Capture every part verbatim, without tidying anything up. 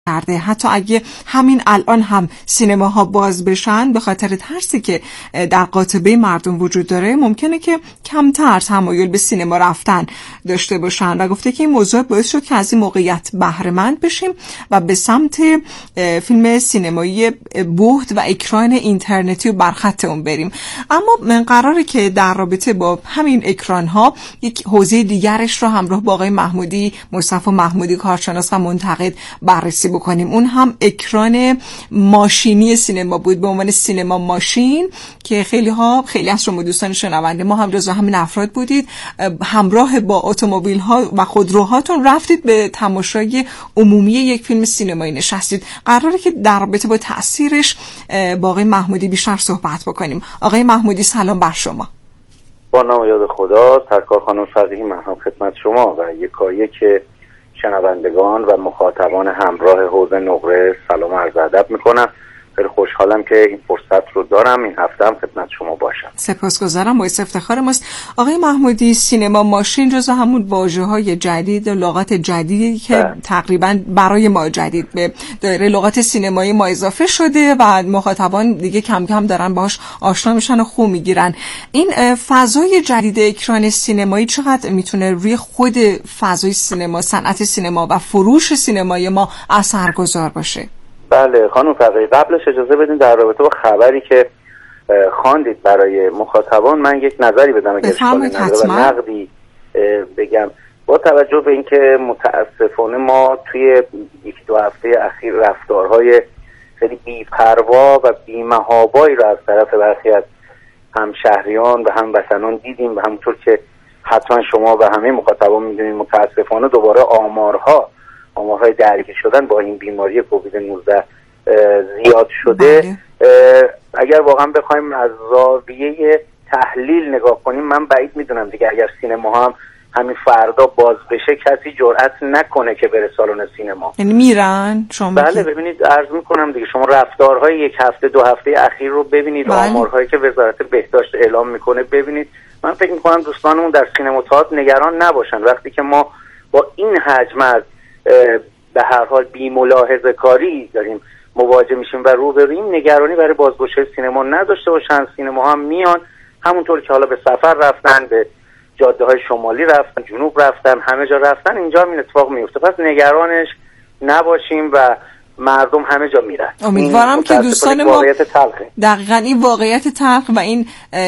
کرده. حتی اگه همین الان هم سینماها باز بشن، به خاطر ترسی که در قاطبه مردم وجود داره ممکنه که کمتر تمایل به سینما رفتن داشته باشن و گفته که این موضوع باعث شد که از این موقعیت بهره مند بشیم و به سمت فیلم سینمایی بهت و اکران اینترنتی و برخط اون بریم. اما من قراره که در رابطه با همین اکران ها یک حوزه دیگرش رو همراه با آقای محمودی، مصطفی محمودی کارشناس و منتقد بررسی بکنیم. اون هم اکران ماشینی سینما بود، به عنوان سینما ماشین که خیلی ها خیلی از شما دوستان شنونده ما هم جزو همین افراد بودید، همراه با اتومبیل ها و خودروهاتون رفتید به تماشای عمومی یک فیلم سینمایی نشستید. قراره که در رابطه با تأثیرش با آقای محمودی بیشتر صحبت بکنیم. آقای محمودی سلام بر شما. با نام یاد خدا، سرکار خانم فقیهی، من هم خدمت شما و یکایک شنوندگان و مخاطبان همراه حوزه نقره سلام عرض ادب میکنم. خیلی خوشحالم که این فرصت رو دارم این هفته هم خدمت شما باشم. سپاسگزارم، باعث افتخار ماست. آقای محمودی، سینما ماشین جزو همون واژه‌های جدید و لغات جدیدی که ده. تقریبا برای ما جدید به دایره لغات سینمایی ما اضافه شده و مخاطبان دیگه کم کم دارن باهاش آشنا میشن و خوب میگیرن. این فضای جدید اکران سینمایی چقدر میتونه روی خود فضای سینما، صنعت سینما و فروش سینمای ما اثرگذار باشه؟ بله خانم فقیهی، قبلش اجازه بدین در رابطه با خبری که خواندید برای مخاطبان من یک نظری بدم اگر اشکالی نداره و نقدی بگم. با توجه به اینکه متاسفانه ما توی یک دو هفته اخیر رفتارهای خیلی بی‌پروا و بی‌محابایی رو از طرف برخی از همشهریان و هموطنان دیدیم و همونطور که حتما شما و همه مخاطبان میدونید متاسفانه دوباره آمارها آمارهای درگیر شدن با این بیماری کووید نوزده زیاد شده. اگر واقعا بخوایم از زاویه تحلیل نگاه کنیم، من بعید میدونم دیگه اگر سینما هم همین فردا باز بشه کسی جرئت نکنه که بره سالن سینما. یعنی میرن شما؟ بله ببینید، عرض میکنم دیگه، شما رفتارهای یک هفته دو هفته اخیر رو ببینید، بله. آمارهایی که وزارت بهداشت اعلام میکنه ببینید. من فکر میکنم دوستانمون در سینما تئاتر نگران نباشن. وقتی که ما با این حجم از به هر حال بی ملاحظه کاری داریم مواجه میشیم و روبرویم، نگرانی برای بازگشایی سینما نداشته باشن. سینما هم میان، همونطور که حالا به سفر رفتن، به جاده های شمالی رفتن، جنوب رفتن، همه جا رفتن، اینجا این اتفاق میفته. پس نگرانش نباشیم و مردم همه جا میرن. امیدوارم که دوستان ما دقیقاً این واقعیت تلخ و این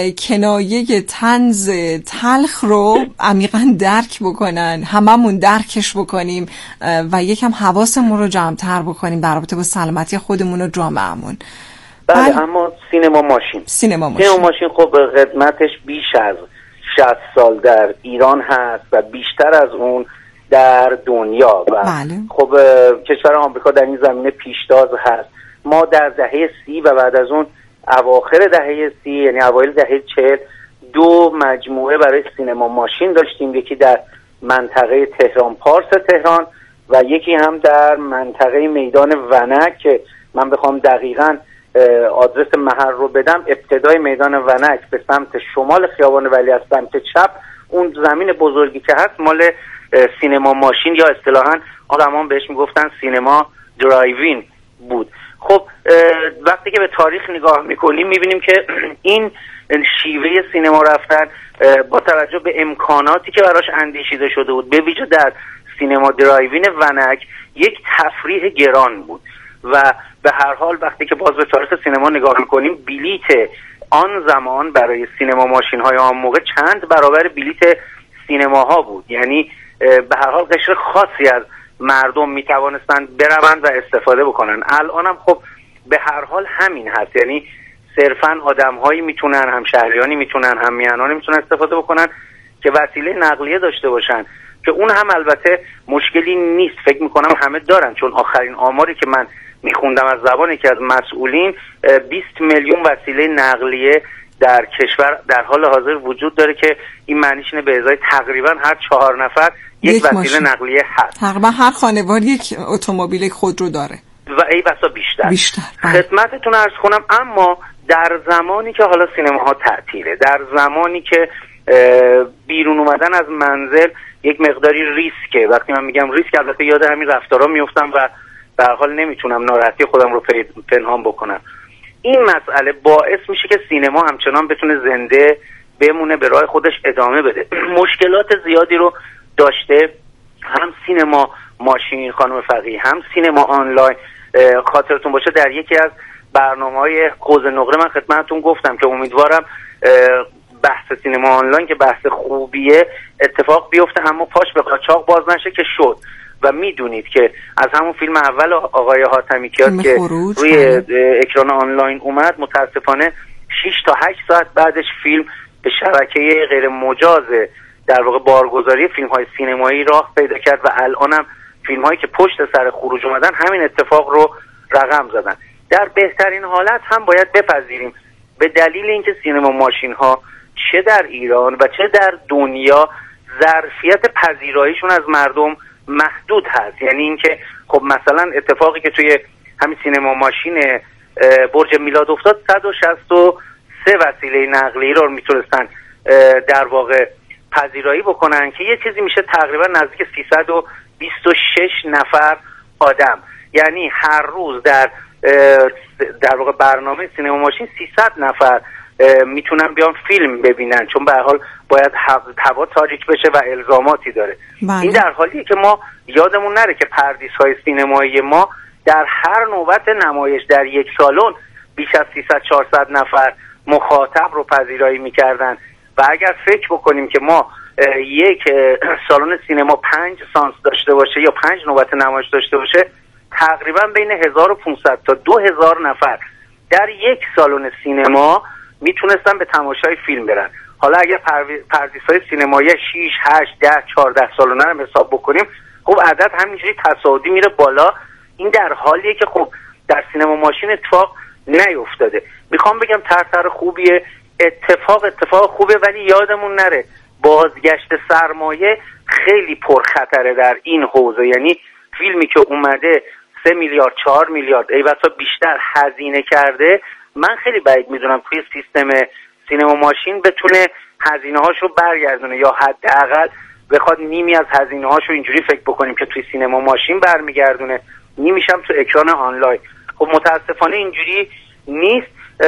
کنایه طنز تلخ رو عمیقاً درک بکنن، هممون درکش بکنیم و یکم حواسمون رو جمع‌تر بکنیم در رابطه با سلامتی خودمون و جامعهمون. بله، اما سینما ماشین سینما ماشین سینما ماشین خب خدمتش بیش از شصت سال در ایران هست و بیشتر از اون در دنیا و بله. خب کشور آمریکا در این زمینه پیشتاز هست. ما در دهه سی و بعد از اون اواخر دهه سی، یعنی اوایل دهه چهل، دو مجموعه برای سینما ماشین داشتیم، یکی در منطقه تهران پارس تهران و یکی هم در منطقه میدان ونک که من بخوام دقیقاً آدرس محل رو بدم، ابتدای میدان ونک به سمت شمال خیابان ولی از سمت چپ اون زمین بزرگی که هست مال سینما ماشین یا اصطلاحاً آدمان بهش میگفتن سینما درایوین بود. خب وقتی که به تاریخ نگاه میکنیم میبینیم که این شیوه سینما رفتن با توجه به امکاناتی که براش اندیشیده شده بود، به ویژه در سینما درایوین ونک، یک تفریح گران بود و به هر حال وقتی که باز به تاریخ سینما نگاه میکنیم، بلیت آن زمان برای سینما ماشین های آن موقع چند برابر بلیت سینماها بود. یعنی به هر حال قشر خاصی از مردم میتوانستند بروند و استفاده بکنن. الان هم خب به هر حال همین هست، یعنی صرفا آدم هایی میتونن، هم شهریانی میتونن، هم میهنانی میتونن استفاده بکنن که وسیله نقلیه داشته باشن، که اون هم البته مشکلی نیست. فکر میکنم همه دارن، چون آخرین آماری که من میخوندم از زبان که از مسئولین، بیست میلیون وسیله نقلیه در کشور در حال حاضر وجود داره که این معنیش اینه به ازای تقریبا هر چهار نفر یک, یک وسیله نقلیه هست. تقریبا هر خانوار یک اتومبیل خودرو داره و ای بسا بیشتر. بیشتر خدمتتون عرض کنم، اما در زمانی که حالا سینماها تعطیله، در زمانی که بیرون اومدن از منزل یک مقداری ریسکه، وقتی من میگم ریسک البته یاد همین رفتارا میافتم و به هر حال نمیتونم ناراحتی خودم رو پنهان بکنم. این مسئله باعث میشه که سینما همچنان بتونه زنده بمونه، به راه خودش ادامه بده. مشکلات زیادی رو داشته، هم سینما ماشین خانم فقیه، هم سینما آنلاین. خاطرتون باشه در یکی از برنامه‌های قوز نقره من خدمتتون گفتم که امیدوارم بحث سینما آنلاین که بحث خوبیه اتفاق بیفته اما پاش به قاچاق باز نشه، که شد. و میدونید که از همون فیلم اول آقای حاتمیکیان که روی اکران آنلاین اومد، متاسفانه شش تا هشت ساعت بعدش فیلم به شبکه غیر مجاز در واقع بارگذاری فیلم‌های سینمایی راه پیدا کرد و الانم فیلم‌هایی که پشت سر خروج اومدن همین اتفاق رو رقم زدن. در بهترین حالت هم باید بپذیریم به دلیل اینکه سینما ماشین‌ها چه در ایران و چه در دنیا ظرفیت پذیراییشون از مردم محدود هست. یعنی اینکه خب مثلا اتفاقی که توی همین سینما ماشین برج میلاد افتاد، صد و شصت و سه وسیله نقلیه رو میتونستن در واقع پذیرایی بکنن که یه چیزی میشه تقریبا نزدیک سیصد و بیست و شش نفر آدم. یعنی هر روز در در واقع برنامه سینما ماشین سیصد نفر میتونن بیان فیلم ببینن، چون به هر حال باید هوا تاریک بشه و الزاماتی داره. بله. این در حالیه که ما یادمون نره که پردیس‌های سینمایی ما در هر نوبت نمایش در یک سالن بیش از سیصد چهارصد نفر مخاطب رو پذیرایی میکردن و اگر فکر بکنیم که ما یک سالن سینما پنج سانس داشته باشه یا پنج نوبت نمایش داشته باشه، تقریبا بین هزار و پانصد تا دو هزار نفر در یک سالن سینما میتونستن به تماشای فیلم برن. حالا اگر پردیس‌های سینمایی شش، هشت، ده، چهارده سالانه رو حساب بکنیم، خب عدد همینجوری تصاعدی میره بالا. این در حالیه که خب در سینما ماشین اتفاق نیفتاده. میخوام بگم طرح خوبیه، اتفاق اتفاق خوبه، ولی یادمون نره بازگشت سرمایه خیلی پرخطره در این حوزه. یعنی فیلمی که اومده سه میلیارد چهار میلیارد ایوتا بیشتر هزینه کرده، من خیلی بعید میدونم توی سیستم سینما ماشین بتونه هزینه هاشو برگردونه یا حداقل بخواد نیمی از هزینه هاشو اینجوری فکر بکنیم که توی سینما ماشین برمیگردونه، نیمیش هم تو اکران آنلاین. خب متاسفانه اینجوری نیست.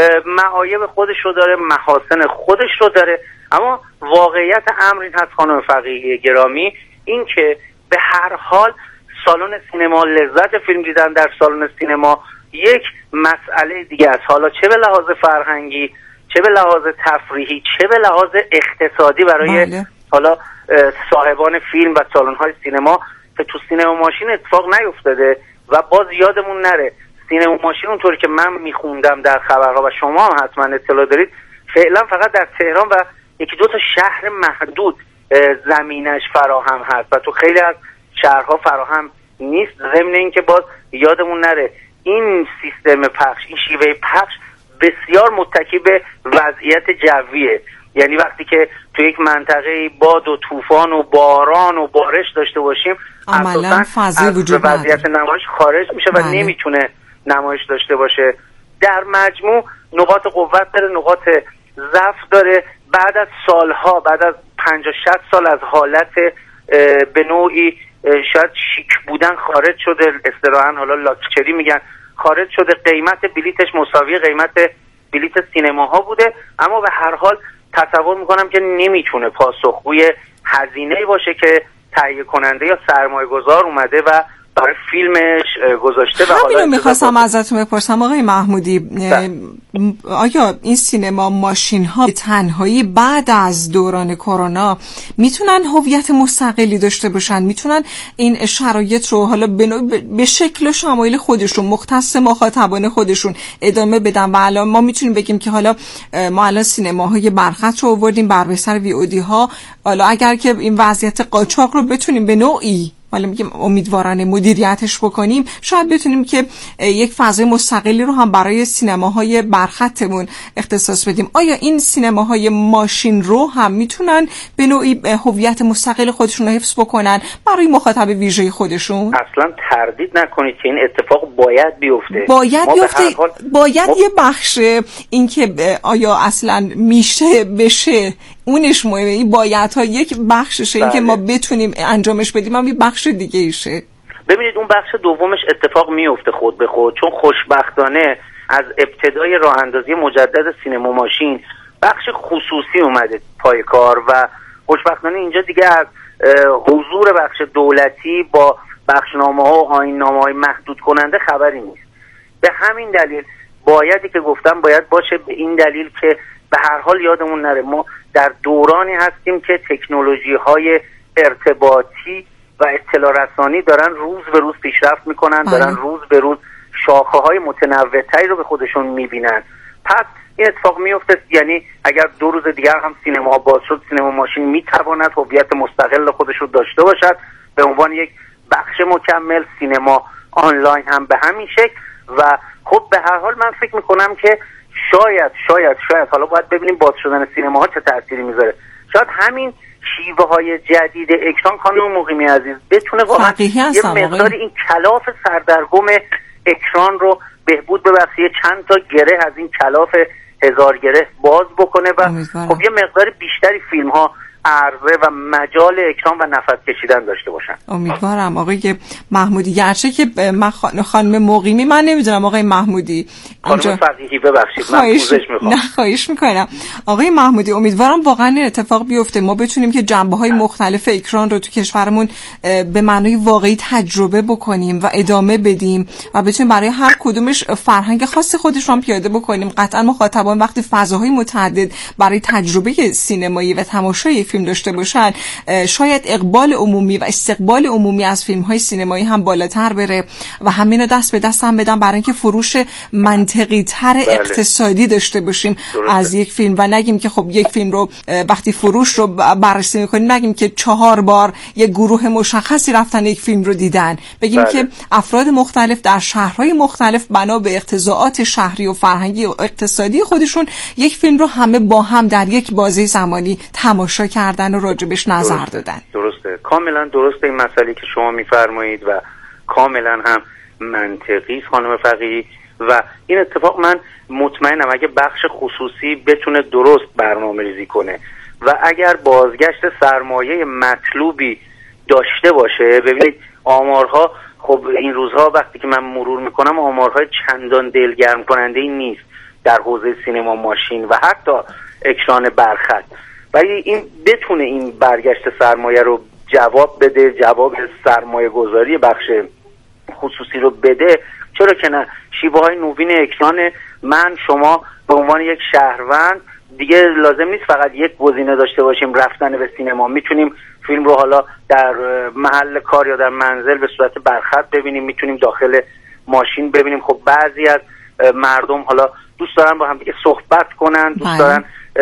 معایب خودش رو داره، محاسن خودش رو داره، اما واقعیت امر این هست خانم فقیه گرامی، این که به هر حال سالن سینما، لذت فیلم دیدن در سالن سینما یک مسئله دیگه است. حالا چه به لحاظ فرهنگی، چه به لحاظ تفریحی، چه به لحاظ اقتصادی برای بله. حالا صاحبان فیلم و سالن‌های سینما که تو سینما ماشین اتفاق نیفتاده. و باز یادمون نره سینما ماشین اونطوری که من میخوندم در خبرها و شما هم حتما اطلاع دارید، فعلا فقط در تهران و یکی دو تا شهر محدود زمینش فراهم هست و تو خیلی از شهرها فراهم نیست. ضمن این که باز یادمون نره این سیستم پخش، این شیوه پخش بسیار متکی به وضعیت جویه. یعنی وقتی که تو یک منطقه باد و طوفان و باران و بارش داشته باشیم، عملاً فضای وجود نداره، وضعیت نمایش خارج میشه و بله. نمیتونه نمایش داشته باشه. در مجموع نقاط قوت داره، نقاط ضعف داره. بعد از سالها، بعد از پنجاه شصت سال از حالت به نوعی شاید شیک بودن خارج شده، اصطلاحاً حالا لاکچری میگن، خارج شده. قیمت بلیتش مساوی قیمت بلیت سینماها بوده، اما به هر حال تصور میکنم که نمیتونه پاسخگوی هزینه‌ای باشه که تهیه کننده یا سرمایه گذار اومده و برای فیلمش گذاشته. و حالا همینو میخواستم ازتون بپرسم آقای محمودی، آیا این سینما ماشین ها تنهایی بعد از دوران کرونا میتونن هویت مستقلی داشته باشن؟ میتونن این شرایط رو حالا به شکل و شمایل خودشون، مختص مخاطبان خودشون ادامه بدن؟ و الان ما میتونیم بگیم که حالا ما الان سینماهای برخط رو آوردیم بر بستر وی او دی ها، حالا اگر که این وضعیت قاچاق رو بتونیم به نوعی حالا میگم امیدوارانه مدیریتش بکنیم، شاید بتونیم که یک فضای مستقلی رو هم برای سینماهای برخطمون اختصاص بدیم. آیا این سینماهای ماشین رو هم میتونن به نوعی هویت مستقل خودشون رو حفظ بکنن برای مخاطب ویژه خودشون؟ اصلا تردید نکنید که این اتفاق باید بیفته. باید بیفته. باید ما... یه بخش این که آیا اصلا میشه بشه اونش مهمه، این باید ها یک بخششه، این که ما بتونیم انجامش بدیم هم یه بخش دیگه ایشه. ببینید اون بخش دومش اتفاق میفته خود به خود، چون خوشبختانه از ابتدای راه اندازی مجدد سینما ماشین بخش خصوصی اومده پای کار و خوشبختانه اینجا دیگه از حضور بخش دولتی با بخشنامه ها و آیین‌نامه‌های محدود کننده خبری نیست. به همین دلیل بایدی که گفتم باید باشه، به این دلیل که به هر حال یادمون نره ما در دورانی هستیم که تکنولوژی های ارتباطی و اطلاع رسانی دارن روز به روز پیشرفت میکنن، دارن روز به روز شاخه های متنوع‌تری رو به خودشون میبینن. پس این اتفاق میفته، یعنی اگر دو روز دیگر هم سینما باز شد، سینما ماشین میتواند هویت مستقل خودش رو داشته باشد به عنوان یک بخش مکمل. سینما آنلاین هم به همین شکل. و خب به هر حال من فکر میکنم که شاید شاید شاید حالا باید ببینیم باز شدن سینما ها چه تأثیری میذاره، شاید همین شیوه های جدید اکران، خانم مقیمی عزیز، بتونه واقعا یه مقدار این کلاف سردرگم اکران رو بهبود ببخشه، یه چند تا گره از این کلاف هزار گره باز بکنه و خب یه مقدار بیشتری فیلم ها عرضه و مجال اکران و نفس کشیدن داشته باشن. امیدوارم آقای محمودی. گرچه که من خانم مقیمی، من نمیدونم آقای محمودی، خانم فقیهی ببخشید من پوزش میخوام. نه خواهش میکنم آقای محمودی، امیدوارم واقعا این اتفاق بیفته، ما بتونیم که جنبه های مختلف اکران رو تو کشورمون به معنای واقعی تجربه بکنیم و ادامه بدیم و بتونیم برای هر کدومش فرهنگ خاص خودش رو هم پیاده بکنیم. قطعا مخاطبان وقتی فضاهای متعدد برای تجربه سینمایی و تماشای فیلم داشته باشن، شاید اقبال عمومی و استقبال عمومی از فیلم‌های سینمایی هم بالاتر بره و همین رو دست به دست هم بدن برای اینکه فروش منطقی تر بله. اقتصادی داشته باشیم درسته. از یک فیلم و نگیم که خب یک فیلم رو وقتی فروش رو بررسی می‌کنیم نگیم که چهار بار یک گروه مشخصی رفتن یک فیلم رو دیدن، بگیم بله. که افراد مختلف در شهرهای مختلف بنا به اقتضاعات شهری و فرهنگی و اقتصادی خودشون یک فیلم رو همه با هم در یک بازه زمانی تماشا کردن و راجبش نظر درسته. دادن. درسته، کاملا درسته این مسئله که شما میفرمایید و کاملا هم منطقی خانم فقیهی و این اتفاق من مطمئنم اگه بخش خصوصی بتونه درست برنامه ریزی کنه و اگر بازگشت سرمایه مطلوبی داشته باشه. ببینید آمارها خب این روزها وقتی که من مرور میکنم آمارهای چندان دلگرم کننده ای نیست در حوزه سینما ماشین و حتی اکران برخط، ولی این بتونه این برگشت سرمایه رو جواب بده، جواب سرمایه گذاری بخش خصوصی رو بده، چرا که نه. شیوه های نوین اکران، من شما به عنوان یک شهروند دیگه لازم نیست فقط یک گزینه داشته باشیم رفتن به سینما، میتونیم فیلم رو حالا در محل کار یا در منزل به صورت برخط ببینیم، میتونیم داخل ماشین ببینیم. خب بعضی از مردم حالا دوست دارن با هم دیگه صحبت کنن، دوست دارن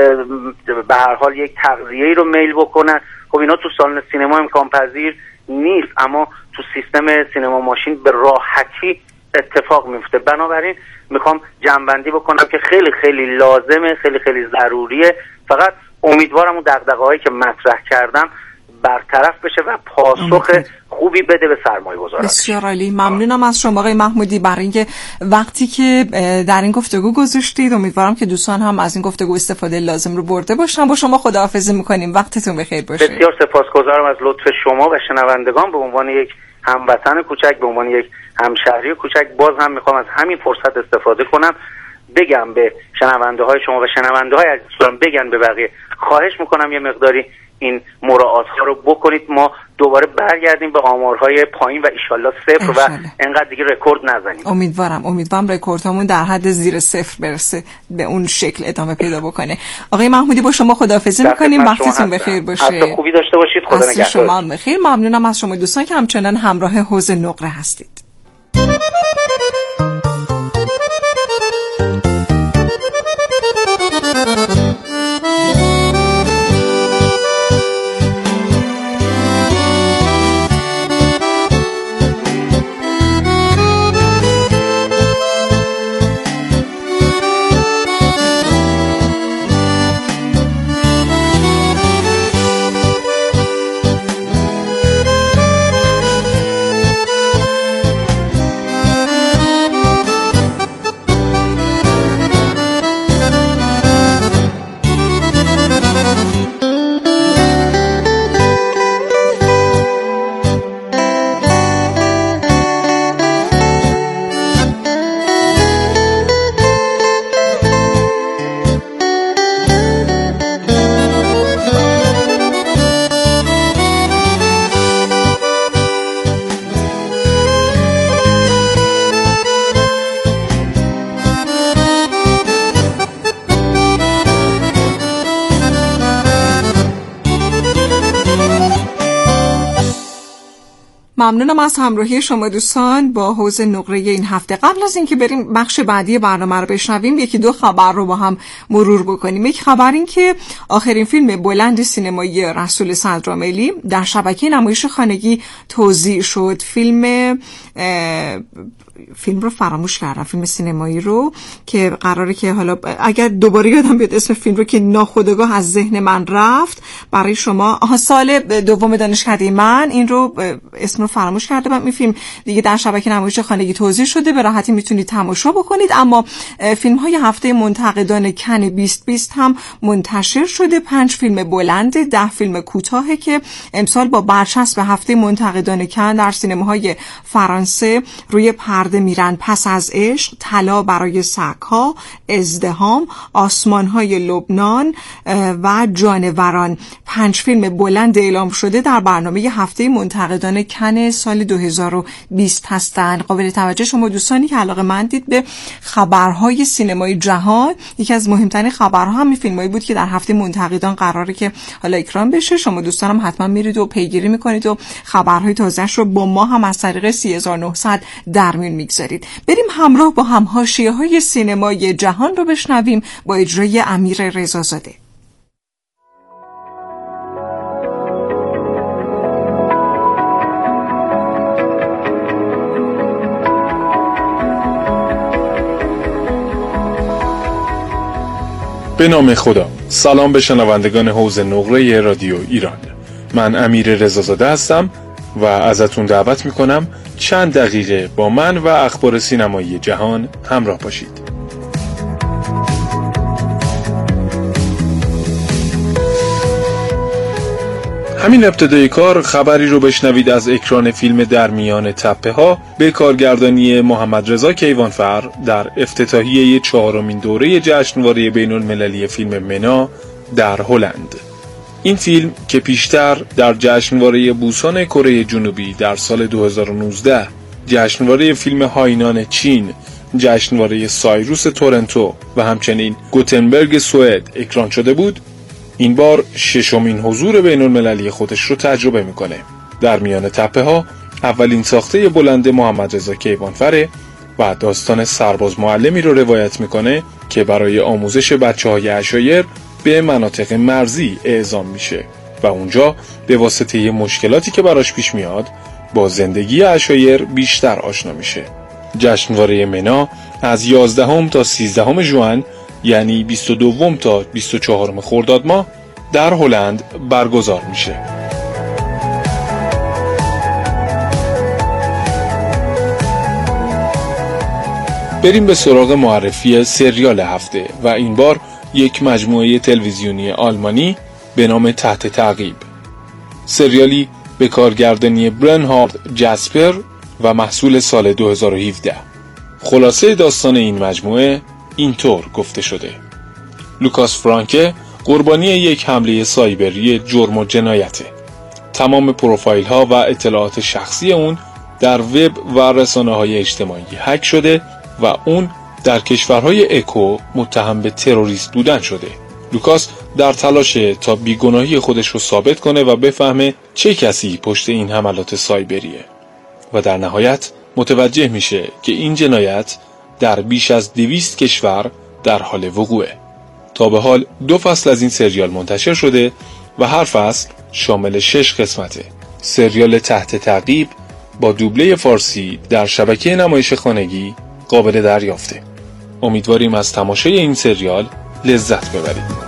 به هر حال یک تغذیه‌ای رو میل بکنن. خب اینا تو سالن سینما امکان پذیر نیست، اما تو سیستم سینما ماشین به راحتی اتفاق میفته. بنابراین میخوام جمع‌بندی بکنم که خیلی خیلی لازمه، خیلی خیلی ضروریه. فقط امیدوارم اون دغدغه‌هایی که مطرح کردم برطرف بشه و پاسخ خوبی بده به سرمایه گذاران. بسیار عالی، ممنونم از شما آقای محمودی برای اینکه وقتی که در این گفتگو گذاشتید. امیدوارم که دوستان هم از این گفتگو استفاده لازم رو برده باشن. با شما خداحافظی میکنیم، وقتتون بخیر باشه. بسیار سپاسگزارم از لطف شما و شنوندگان. به عنوان یک هموطن کوچک، به عنوان یک همشهری کوچک، باز هم میخوام از همین فرصت استفاده کنم بگم به شنونده های شما و شنونده های عزیزم، بگن به بقیه، خواهش میکنم یه مقداری این مراعات ها رو بکنید. ما دوباره برگردیم به آمارهای پایین و ایشالله صفر و انقدر دیگه رکورد نزنیم. امیدوارم امیدوارم رکوردهامون در حد زیر صفر برسه، به اون شکل ادامه پیدا بکنه. آقای محمودی با شما خداحافظی میکنیم، وقتتون بخیر باشه. هفته خوبی داشته باشید. خدا نگهدار. شما هم بخیر. ممنونم از شما دوستان که همچنان همراه حوزه نقره هستید. ممنونم از همراهی شما دوستان با حوض نقره این هفته. قبل از اینکه بریم بخش بعدی برنامه رو بشنویم، یکی دو خبر رو با هم مرور بکنیم. یک خبر این که آخرین فیلم بلند سینمایی رسول صدرامیلی در شبکه نمایش خانگی توزیع شد. فیلم فیلم رو فراموش کردم، فیلم سینمایی رو که قراره که حالا اگر دوباره یادم بیاد اسم فیلم رو که ناخودآگاه از ذهن من رفت برای شما، آها سال دوم دانشکده من این رو اسم رو فراموش کرده بودم. این فیلم دیگه در شبکه نمایش خانگی توزیع شده، به راحتی میتونید تماشا بکنید. اما فیلم های هفته منتقدان کن بیست بیست هم منتشر شده. پنج فیلم بلند، ده فیلم کوتاه که امسال با برچسب هفته منتقدان کن در سینماهای فرانسه روی پرده میرن. پس از عشق، طلا برای سگ‌ها، ازدحام، آسمان‌های لبنان و جانوران پنج فیلم بلند اعلام شده در برنامه هفته منتقدان کن سال دو هزار و بیست هستند. قابل توجه شما دوستانی که علاقه‌مندید به خبرهای سینمای جهان، یکی از مهمترین خبرها همین فیلمایی بود که در هفته منتقدان قراره که حالا اکران بشه. شما دوستانم حتما میرید و پیگیری میکنید و خبرهای تازه‌اش رو با ما هم از طریق سی هزار و نهصد در میون میگذارید. بریم همراه با هم حاشیه‌های سینمای جهان رو بشنویم با اجرای امیر رضازاده. به نام خدا. سلام به شنوندگان حوض نقره رادیو ایران. من امیر رضازاده هستم و ازتون دعوت میکنم چند دقیقه با من و اخبار سینمایی جهان همراه باشید. همین ابتدای کار خبری رو بشنوید از اکران فیلم در میان تپه ها به کارگردانی محمد رضا کیوانفر در افتتاحیه چهارمین دوره جشنواره بین المللی فیلم منا در هلند. این فیلم که پیشتر در جشنواره بوسان کره جنوبی در سال دو هزار و نوزده، جشنواره فیلم هاینان چین، جشنواره سایروس تورنتو و همچنین گوتنبرگ سوئد اکران شده بود، این بار ششمین حضور بین المللی خودش رو تجربه میکنه. در میان تپه ها اولین ساخته بلند محمد رضا کیوانفره و داستان سرباز معلمی رو روایت میکنه که برای آموزش بچه های عشایر به مناطق مرزی اعزام میشه و اونجا به واسطه مشکلاتی که براش پیش میاد با زندگی عشایر بیشتر آشنا میشه. جشنواره منا از یازدهم تا سیزدهم ژوئن، یعنی بیست و دو تا بیست و چهار خرداد ماه در هلند برگزار میشه. بریم به سراغ معرفی سریال هفته و این بار یک مجموعه تلویزیونی آلمانی به نام تحت تعقیب. سریالی به کارگردانی برنهارد جاسپر و محصول سال دو هزار و هفده. خلاصه داستان این مجموعه اینطور گفته شده: لوکاس فرانکه قربانی یک حمله سایبری جرم و جنایته. تمام پروفایل ها و اطلاعات شخصی اون در وب و رسانه های اجتماعی هک شده و اون در کشورهای اکو متهم به تروریست بودن شده. لوکاس در تلاشه تا بیگناهی خودش رو ثابت کنه و بفهمه چه کسی پشت این حملات سایبریه و در نهایت متوجه میشه که این جنایت در بیش از دویست کشور در حال وقوعه. تا به حال دو فصل از این سریال منتشر شده و هر فصل شامل شش قسمته. سریال تحت تعقیب با دوبله فارسی در شبکه نمایش خانگی قابل دریافته. امیدواریم از تماشای این سریال لذت ببرید.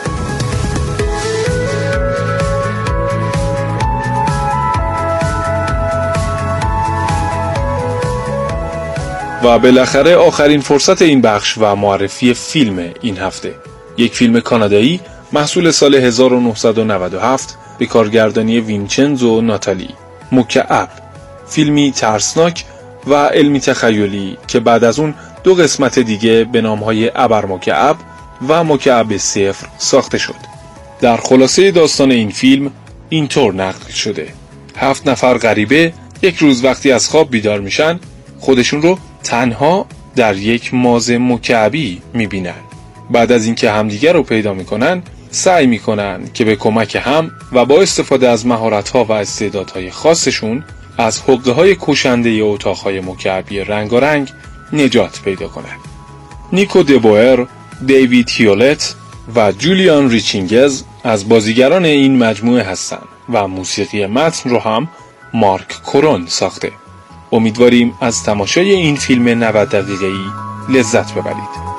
و بالاخره آخرین فرصت این بخش و معرفی فیلم این هفته. یک فیلم کانادایی محصول سال هزار و نهصد و نود و هفت به کارگردانی وینچنزو ناتالی. مکعب، فیلمی ترسناک و علمی تخیلی که بعد از اون دو قسمت دیگه به نامهای ابرمکعب و مکعب صفر ساخته شد. در خلاصه داستان این فیلم اینطور نقل شده: هفت نفر غریبه یک روز وقتی از خواب بیدار میشن خودشون رو تنها در یک ماز مکعبی میبینن. بعد از اینکه همدیگر رو پیدا میکنن سعی میکنن که به کمک هم و با استفاده از مهارت‌ها و استعدادهای خاصشون از حقه‌های کشنده اتاق‌های مکعبی رنگارنگ نجات پیدا کند. نیکو دبوئر، دیوید هیولت و جولیان ریچینگز از بازیگران این مجموعه هستند و موسیقی متن رو هم مارک کورون ساخته. امیدواریم از تماشای این فیلم نود دقیقه‌ای لذت ببرید.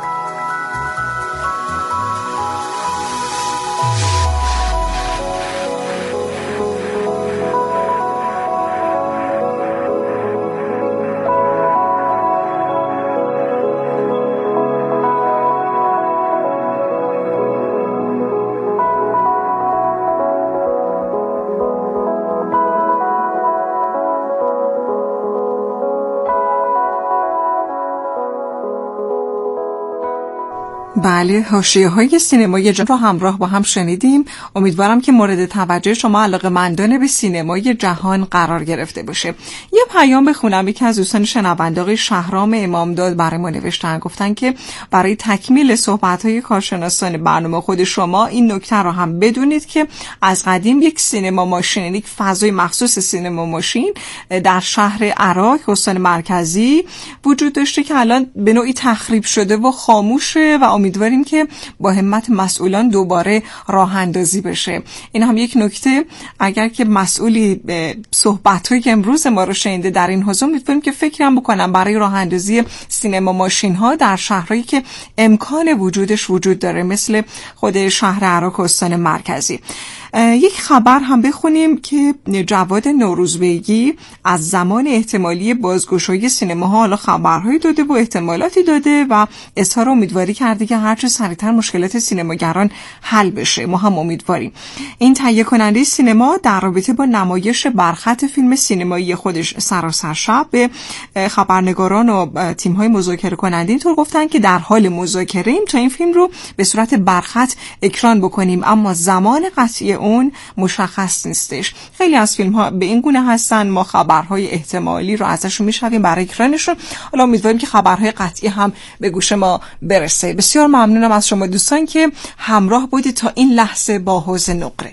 بله، حاشیه‌های سینمای جهان رو همراه با هم شنیدیم. امیدوارم که مورد توجه شما علاقه‌مندان به سینمای جهان قرار گرفته باشه. یه پیام بخونم. یکی از دوستان شنونده آقای شهرام امامداد برای ما نوشتن، گفتن که برای تکمیل صحبت‌های کارشناسان برنامه خود شما این نکته رو هم بدونید که از قدیم یک سینما ماشین، یک فضای مخصوص سینما ماشین در شهر عراق استان مرکزی وجود داشته که الان به نوعی تخریب شده و خاموشه و امیدواریم که با همت مسئولان دوباره راه اندازی بشه. این هم یک نکته. اگر که مسئولی به صحبت‌هایی که امروز ما رو شنیده در این حوزه، امیدواریم که فکر هم بکنم برای راه اندازی سینما ماشین ها در شهرهایی که امکان وجودش وجود داره، مثل خود شهر عراق استان مرکزی. یک خبر هم بخونیم که جواد نوروزبیگی از زمان احتمالی بازگشایی سینماها حالا خبرهایی داده و احتمالاتی داده و اظهار امیدواری کرده که هرچه سریعتر مشکلات سینماگران حل بشه. ما هم امیدواریم. این تهیه کننده سینما در رابطه با نمایش برخط فیلم سینمایی خودش سراسر شب به خبرنگاران و تیم‌های مذاکره کننده اینطور گفتن که در حال مذاکره ایم تا این فیلم رو به صورت برخط اکران بکنیم، اما زمان قطعی اون مشخص نیستش. خیلی از فیلم ها به این گونه هستن، ما خبرهای احتمالی رو ازشون میشنویم برای اکرانشون. حالا امیدواریم که خبرهای قطعی هم به گوش ما برسه. بسیار ممنونم از شما دوستان که همراه بودید تا این لحظه با حوض نقره.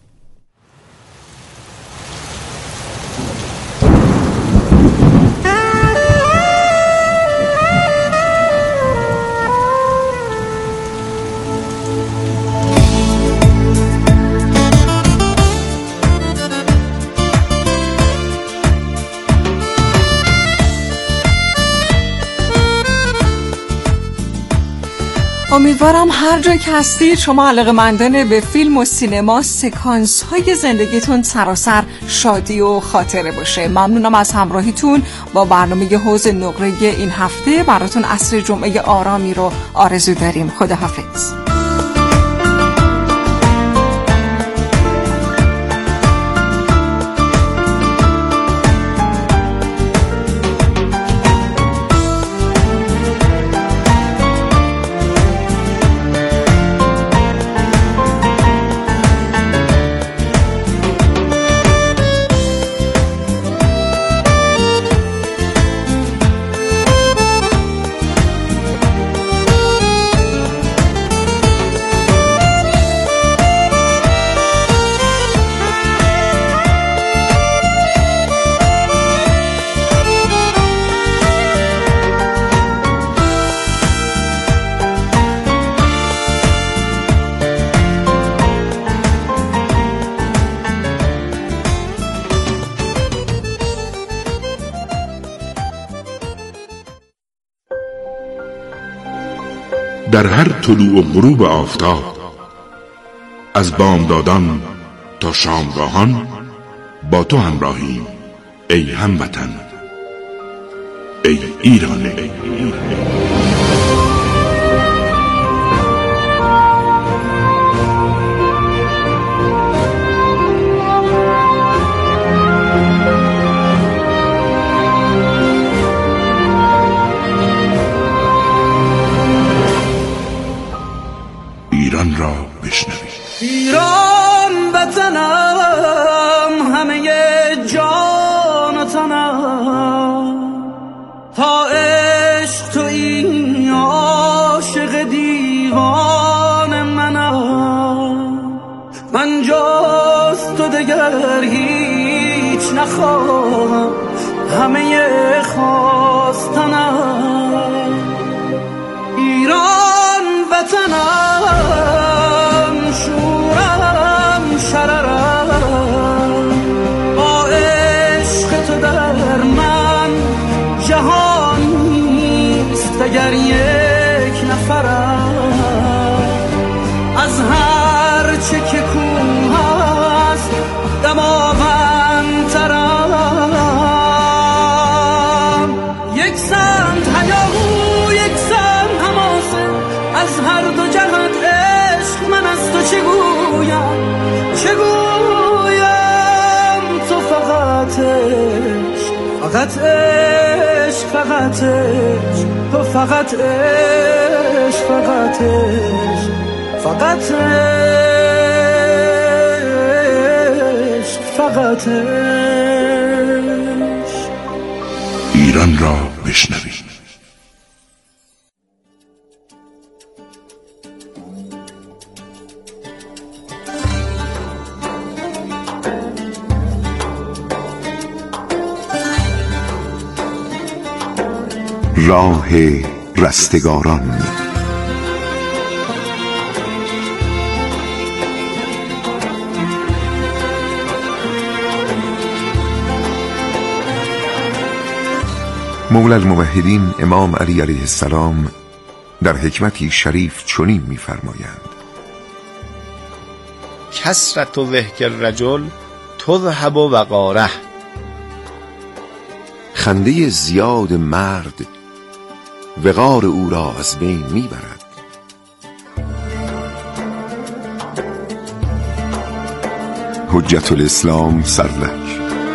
امیدوارم هر جا که هستید شما علاقه‌مندان به فیلم و سینما، سکانس های زندگیتون سراسر شادی و خاطره باشه. ممنونم از همراهیتون با برنامه حوض نقره این هفته. براتون عصر جمعه آرامی رو آرزو داریم. خداحافظ. در هر طلوع و غروب آفتاب، از بامدادان تا شامگاهان با تو همراهیم ای هموطن، ای ایران. ایران را بشنوید. ایران وطنم، همه جان و تنم، تا عشق تو این عاشق دیوان منم. من جز تو دگر هیچ نخواهم، همه خواستنم. ایران وطنم، شورم شررم، با عشق تو در من جهان نیست اگر یک نفرم. از هر چه که کوه هست دماوندترم. یک سمت هیاهو یک سمت حماسه، از هر دو جهت عشق من از تو چه گویم چه گویم. تو فقط عشق فقط عشق فقط عشق، تو فقط عشق فقط عشق فقط عشق فقط عشق. ایران را بشنوید. راه رستگاران. مولا الموحدین امام علی علیه السلام در حکمتی شریف چنین می‌فرمایند: کثرت ضحک الرجل تذهب وقاره. خنده زیاد مرد وقار او را از بین میبرد. حجت الاسلام سرلک.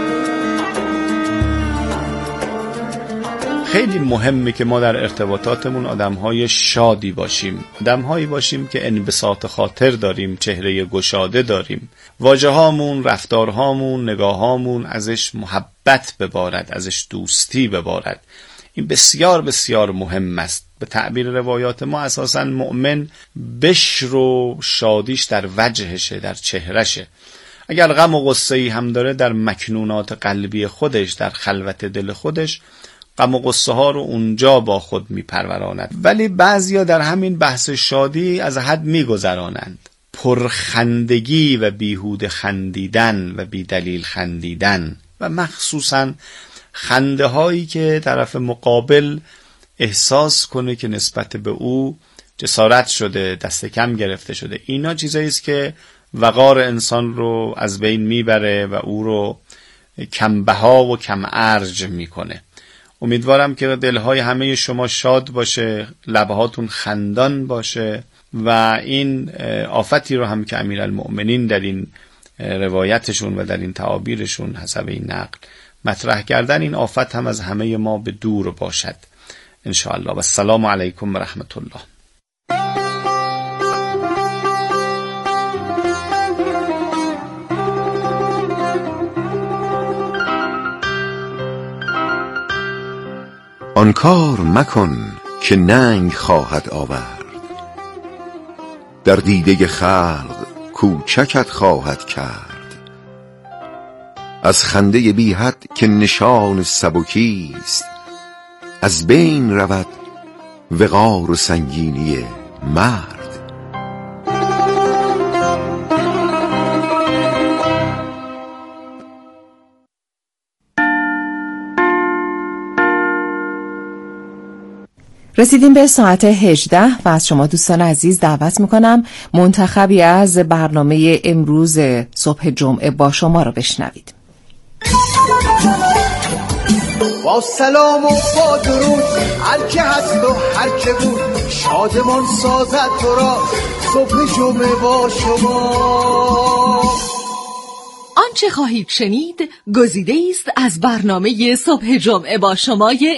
خیلی مهمه که ما در ارتباطاتمون آدم‌های شادی باشیم، آدم‌هایی باشیم که انبساط خاطر داریم، چهره گشاده داریم، واژه‌هامون، رفتارهامون، نگاهامون ازش محبت ببارد، ازش دوستی ببارد. این بسیار بسیار مهم است. به تعبیر روایات ما اساساً مؤمن بشر و شادیش در وجهشه، در چهرشه. اگر غم و غصه‌ای هم داره در مکنونات قلبی خودش، در خلوت دل خودش غم و غصه ها رو اونجا با خود میپروراند. ولی بعضیا در همین بحث شادی از حد میگذرانند. پرخندگی و بیهوده خندیدن و بیدلیل خندیدن و مخصوصاً خنده هایی که طرف مقابل احساس کنه که نسبت به او جسارت شده، دست کم گرفته شده، اینا چیزایی است که وقار انسان رو از بین میبره و او رو کمبها و کم ارج میکنه. امیدوارم که دلهای همه شما شاد باشه، لبهاتون خندان باشه و این آفتی رو هم که امیرالمؤمنین در این روایتشون و در این تعابیرشون حسب این نقل مطرح کردن، این آفت هم از همه ما به دور باشد ان شاء الله. و السلام علیکم و رحمت الله. آن کار مکن که ننگ خواهد آورد، در دیده خلق کوچکت خواهد کرد. از خنده بی حد که نشان سبکی است، از بین رود وقار و سنگینی مرد. رسیدیم به ساعت هجده و از شما دوستان عزیز دعوت میکنم منتخبی از برنامه امروز صبح جمعه با شما رو بشنوید. با سلام و با درود هر که هست و هر که بود، شادمان سازد تو را صبح جمعه با شما. آنچه خواهید شنید گزیده است از برنامه صبح جمعه با شما